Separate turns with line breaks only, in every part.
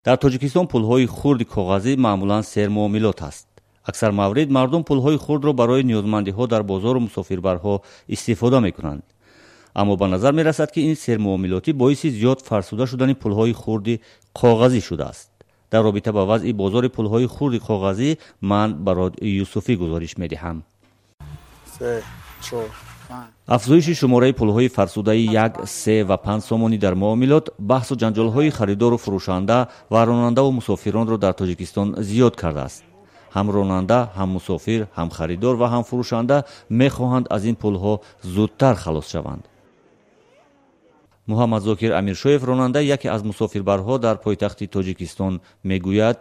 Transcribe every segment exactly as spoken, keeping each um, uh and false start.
дар тоҷикистон пулҳои хурди коғазӣ маъмулан сермуомилот аст. аксар маврид мардум пулҳои хурдро барои ниёзмандиҳо дар бозору мусофирбарҳо истифода мекунанд. аммо ба назар мерасад ки ин сермуомилотӣ боиси зиёд фарсуда шудани пулҳои хурди коғазӣ шудааст. дар робита ба вазъи бозори пулҳои хурди коғазӣ ман ба Радиои Юсуфӣ гузориш медиҳам. афзоиши шумораи пулҳои фарсудаи як, се ва панҷ сомонӣ дар муомилот баҳсу ҷанҷолҳои харидору фурӯшанда ва ронандаву мусофиронро дар Тоҷикистон зиёд кардааст. ҳам ронанда, ҳам мусофир, ҳам харидор ва ҳам фурӯшанда мехоҳанд аз ин пулҳо зудтар халос шаванд. муҳаммад Зокир Амиршоев, ронанда яке аз мусофирбарҳо дар пойтахти Тоҷикистон, мегӯяд: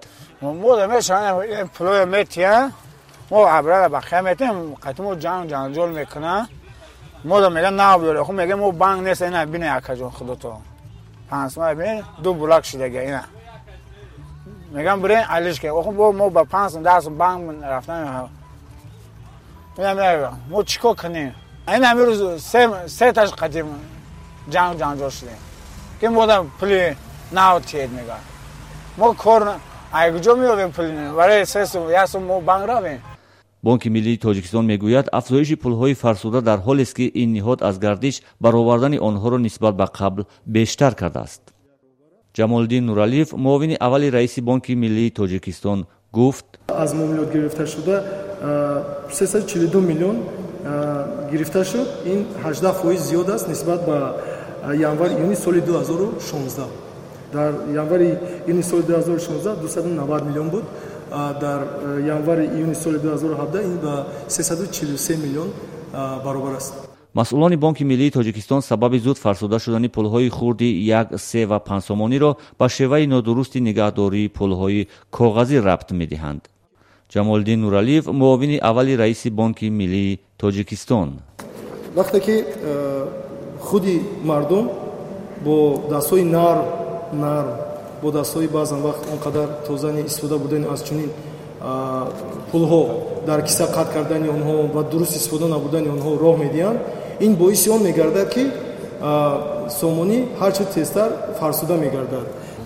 мо абрара бахия метем қатимо ҷанг ҷанҷол мекуна мо да меган набиёре ху меган мо банк нест ина бина якаҷон худото пансма бин ду булак шудага ина меган бирен алишке оху бо мо ба панс дас банк рафтан ина мега мо чико канем ина мирӯз се се таш қатим ҷанг ҷанҷол шудем ки мо да пули нав тиед мега мо кор айгуҷо меёбем пули барои се сум як сум мо банк равем.
бонки миллии Тоҷикистон мегӯяд, афзоиши пулҳои фарсуда дар ҳолест ки ин ниҳод аз гардиш баровардани онҳоро нисбат ба қабл бештар кардааст. Ҷамолиддин Нуралиев, муовини аввали раиси Бонки миллии Тоҷикистон, гуфт:
аз муомилот гирифта шуда сесад чилу ду миллион гирифта шуд. ин ҳаждаҳ фоиз зиёд аст нисбат ба январи июни соли ду ҳазору шонздаҳ. дар январи июни соли ду ҳазору шонздаҳ дусаду навад миллион буд. дар январи июни соли ду ҳазору ҳабдаҳ ин ба сесаду чилу се миллион баробар аст.
масъулони Бонки миллии Тоҷикистон сабаби зуд фарсуда шудани пулҳои хурди як, се ва панҷ сомониро ба шеваи нодурусти нигаҳдории пулҳои коғазӣ рабт медиҳанд. Ҷамолиддин Нуралиев, муовини аввали раиси Бонки миллии Тоҷикистон:
вақте ки худи мардум бо дастҳои нарм нарм бо дастҳои баъзан вақт он қадар тозани истифода бурдани аз чунин пулҳо дар киса қатъ кардани онҳо ва дуруст истифода набурдани онҳо роҳ медиҳанд, ин боиси он мегардад ки сомонӣ ҳарчи тезтар фарсуда мегардад.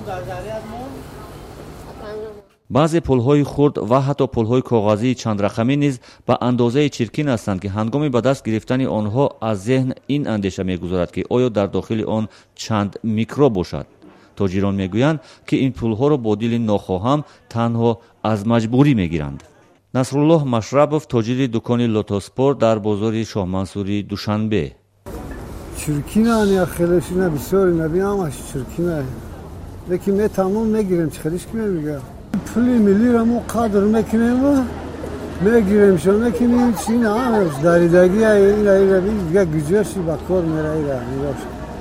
баъзе пулҳои хурд ва ҳатто пулҳои коғазии чандрақамӣ низ ба андозае чиркин ҳастанд ки ҳангоми ба даст гирифтани онҳо аз зеҳн ин андеша мегузарад ки оё дар дохили он чанд микроб бошад. тоҷирон мегӯянд ки ин пулҳоро бо дили нохоҳам танҳо аз маҷбурӣ мегиранд. Насруллоҳ Машрабов, тоҷири дукони Лотоспорт дар бозори Шоҳмансури Душанбе:
чиркина я хелешина бисёр набиамаш чиркина леки ме тамом мегирем чхелиш ки мемига пули миллиро мо қадр мекунем ва мегирем шо мекунем чина амаш даридаги ина ира дига гуҷоши ба кор мераира нигош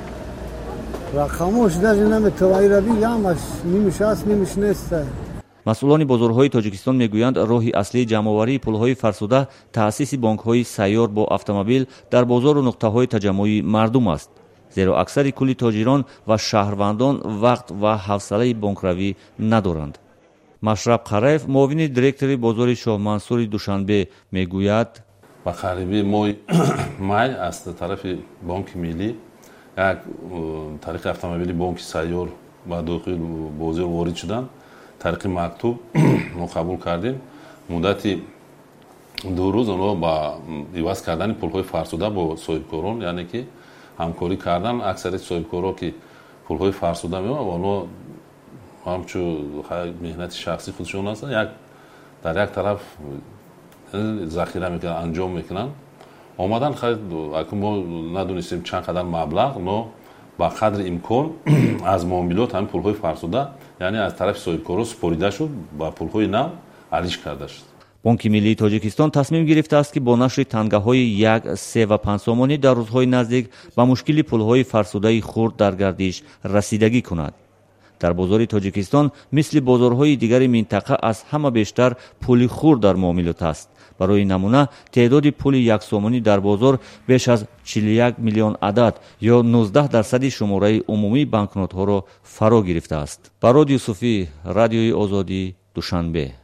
рақамош даже наметавонӣ раби ямаш нимиш аст нимиш нест.
масъулони бозорҳои Тоҷикистон мегӯянд, роҳи аслии ҷамъоварии пулҳои фарсуда таъсиси бонкҳои сайёр бо автомобил дар бозору нуқтаҳои таҷаммуи мардум аст, зеро аксари кули тоҷирон ва шаҳрвандон вақт ва ҳавсалаи бонкравӣ надоранд. Машраб Қараев, муовини директори бозори Шоҳмансури Душанбе, мегӯяд:
ба қариби моҳи май аз тарафи Бонки миллӣ як тариқи автомобили бонки сайёр ба дохил бозор ворид шуданд. тариқи мактуб мо қабул кардем. муддати ду рӯз онҳо ба иваз кардани пулҳои фарсуда бо соҳибкорон, яъне ки ҳамкорӣ кардан. аксари соҳибкорҳо ки пулҳои фарсуда меоянд, онҳо ҳамчу меҳнати шахси худшон ҳастанд, як дар як тараф захира мекунанд, анҷом мекунанд. омадан акун мо надонистем чанд қадар маблағ, но ба қадри имкон аз муомилот ҳамин пулҳои фарсуда, яъне аз тарафи соҳибкорон супорида шуд, ба пулҳои нав алиш карда шуд.
Бонки миллии Тоҷикистон тасмим гирифтааст ки бо нашри тангаҳои як, се ва панҷ сомонӣ дар рӯзҳои наздик ба мушкили пулҳои фарсудаи хурд дар гардиш расидагӣ кунад. дар бозори Тоҷикистон мисли бозорҳои дигари минтақа аз ҳама бештар пули хурд дар муомилот аст. барои намуна теъдоди пули яксомонӣ дар бозор беш аз чилу як миллион адад ё нуздаҳ дарсади шумораи умумии банкнотҳоро фаро гирифтааст. Барод Юсуфӣ, Радиои Озодӣ, Душанбе.